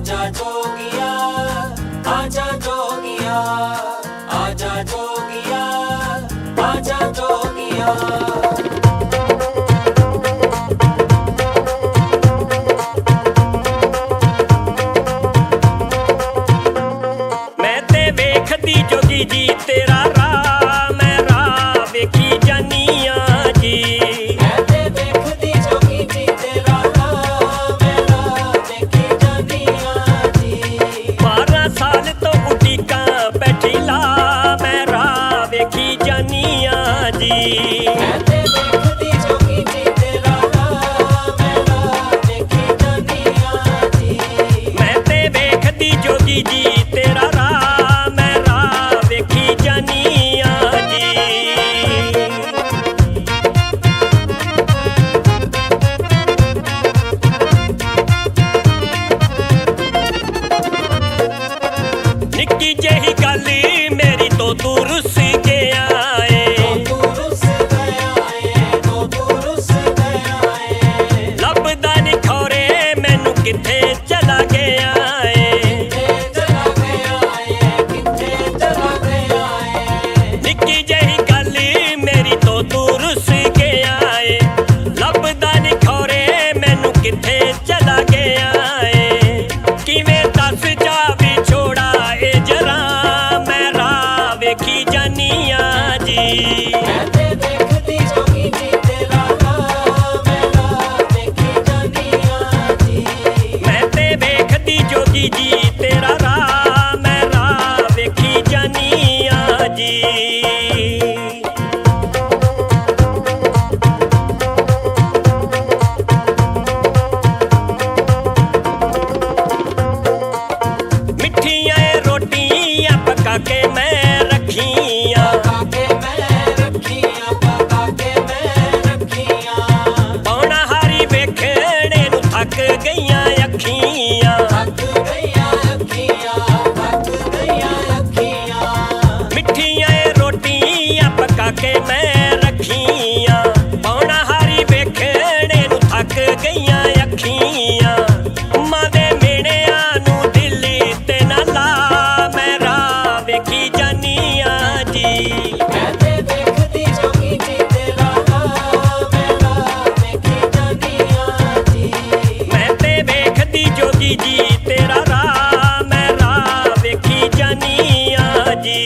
आजा जोगिया, आजा जोगिया, आजा जोगिया, आजा जोगिया। मैं ते वेखदी जोगी जी तेरा राह, मैं राह वेखी जानिया जी। मैं ते वेखदी जोगी जी तेरा राह, मैं राह वेखी जानिया जी। 12 साल तो उਡੀਕਾਂ बैठी ला, मैं राह वेखी जानिया जी। मैं ते वेखदी जोगी जी तेरा राह, मैं राह वेखी जानिया जी। मैं ते वेखदी जोगी जी तेरा राह, मैं राह वेखी जानिया जी। निक्की जेही गल मेरी तो तू रुस गया है, तू रुस गया है, तू रुस गया है। ਲੱਭਦਾ ਨੀ ਖੌਰੇ ਮੈਨੂੰ ਕਿੱਥੇ ਚਲਾ ਗਿਆ ਏ। किथे चला गया है, किथे चला गया है। ਨਿੱਕੀ ਜਿਹੀ ਗੱਲ ਮੇਰੀ ਤੋਂ ਤੂੰ ਰੁੱਸ ਗਿਆ ਏ। ਲੱਭਦਾ ਨੀ ਖੌਰੇ ਮੈਨੂੰ ਕਿੱਥੇ ਚਲਾ ਗਿਆ ਏ। ਕਿਵੇਂ ਦੱਸ ਜਾ ਵਿਛੋੜਾ ਏ ਜਰਾ, ਮੈਂ ਰਾਹ ਵੇਖੀ ਜਾਨੀਆਂ ਜੀ। मैं ते वेखदी जोगी जी तेरा राह, मैं राह वेखी जानिया जी। ਮੈਂ ਤੇ ਵੇਖਦੀ ਜੋਗੀ ਜੀ ਤੇਰਾ ਰਾਹ, ਮੈਂ ਰਾਹ ਵੇਖੀ ਜਾਨੀਆਂ ਜੀ। ਮਿੱਠੀਆਂ ਏ ਰੋਟੀਆਂ ਪਕਾ ਕੇ ਮੈਂ ਰੱਖੀਆਂ, पका के मैं रखियां, पका के मैं रखियां। ਪੌਣਾ ਹਾਰੀ ਵੇਖਣੇ ਨੂੰ ਥੱਕ ਗਈਆਂ ਅੱਖੀਆਂ। थक गईयां अखियां, थक गईयां अखियां। ਮਿੱਠੀਆਂ ਏ ਰੋਟੀਆਂ ਪਕਾ ਕੇ ਮੈਂ ਰੱਖੀਆਂ, ਪੌਣਾ ਹਾਰੀ ਵੇਖਣੇ ਨੂੰ ਥੱਕ ਗਈਆਂ ਅੱਖੀਆਂ। ਮਾਂ ਦੇ ਮੇਣਿਆਂ ਨੂੰ ਦਿਲ ਤੇ ਨਾ ਲਾ, ਮੈਂ ਰਾਹ ਵੇਖੀ ਜਾਨੀਆਂ ਜੀ। मैं ते वेखदी जोगी जी तेरा राह, मैं राह वेखी जानिया जी। ਮੈਂ ਤੇ ਵੇਖਦੀ ਜੋਗੀ ਜੀ ਤੇਰਾ ਰਾਹ, ਮੈਂ ਰਾਹ ਵੇਖੀ ਜਾਨੀਆਂ ਜੀ।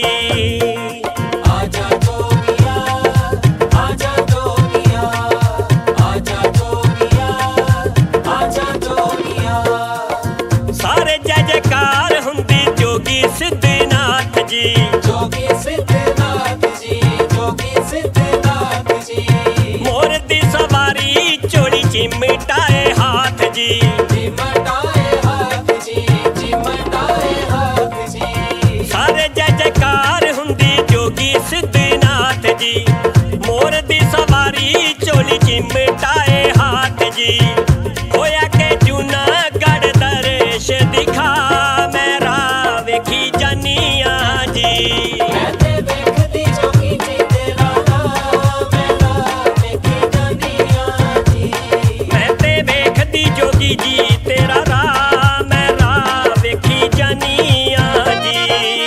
आजा जोगिया, आजा जोगिया, आजा जोगिया, आजा जोगिया। ਸਾਰੇ ਜੈ ਜੈਕਾਰ ਹੁੰਦੀ ਜੋਗੀ ਸਿੱਧਨਾਥ ਜੀ। जोगी सिद्धनाथ जी, जोगी सिद्धनाथ जी। ਮੋਰ ਦੀ ਸਵਾਰੀ ਝੋਲੀ ਚਿਮਟਾਏ ਹਾਥ ਜੀ। चिमटाए हाथ जी, चिमटाए हाथ जी। ਸਾਰੇ ਜੈ ਜੈਕਾਰ ਹੁੰਦੀ ਜੋਗੀ ਸਿੱਧਨਾਥ ਜੀ। ਮੋਰ ਦੀ ਸਵਾਰੀ ਝੋਲੀ ਚਿਮਟਾਏ ਹਾਥ ਜੀ। ਹੋਇਆ ਕਿ ਜੂਨਾਗੜ੍ਹ ਦਰਸ਼ ਦਿਖਾ, ਮੈਂ ਰਾਹ ਵੇਖੀ ਜਾਨੀਆਂ ਜੀ। मैं ते वेखदी जोगी जी तेरा राह, मैं राह वेखी जानिया जी। ਮੈਂ ਤੇ ਵੇਖਦੀ ਜੋਗੀ ਜੀ ਤੇਰਾ ਰਾਹ, ਮੈਂ ਰਾਹ ਵੇਖੀ ਜਾਨੀਆਂ ਜੀ।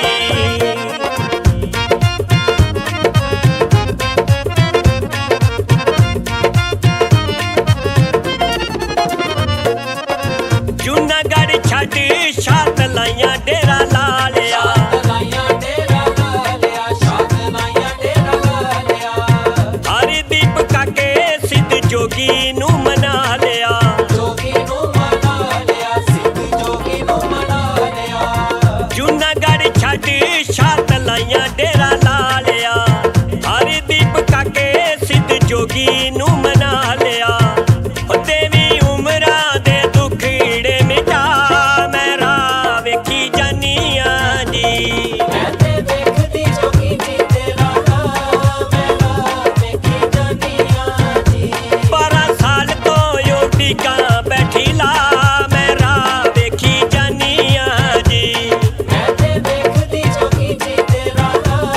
ਜੂਨਾਗੜ੍ਹ ਛੱਡ ਛਾਤ ਲਾਈਆਂ ਡੇਰਾ ਲਾ ਲਿਆ। शाद लाइया डेरा ला लिया, शाद लाइया डेरा ला लिया। ਹਰਦੀਪ ਕਾਕੇ ਸਿੱਧ ਜੋਗੀ ਨੂੰ ਮਨਾ ਲਿਆ। जोगी नू मना लिया, सिद्ध जोगी नू मना लिया। ਜੂਨਾਗੜ੍ਹ ਛੱਡ ਛਾਤ ਲਾਈਆਂ ਡੇਰਾ ਲਾ ਲਿਆ। ਹਰਦੀਪ ਕਾਕੇ ਸਿੱਧ ਜੋਗੀ ਨੂੰ ਮਨਾ ਲਿਆ। ਉਹ ਦੇਵੀ ਉਮਰਾਂ ਦੇ ਦੁਖੜੇ ਮਿਟਾ, ਮੈਂ ਰਾਹ ਵੇਖੀ ਜਾਨੀਆਂ ਜੀ। मैं ते वेखदी जोगी जी तेरा राह, मैं राह वेखी जानिया जी। 12 ਸਾਲ ਤੋਂ ਉਡੀਕਾਂ ਬੈਠੀ ਲਾ, ਮੈਂ ਰਾਹ ਵੇਖੀ ਜਾਨੀਆਂ ਜੀ। मैं ते वेखदी जोगी जी तेरा राह,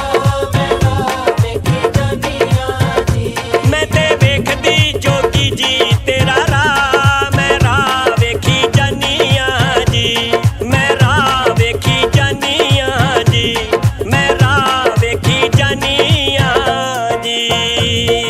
ਜੀ।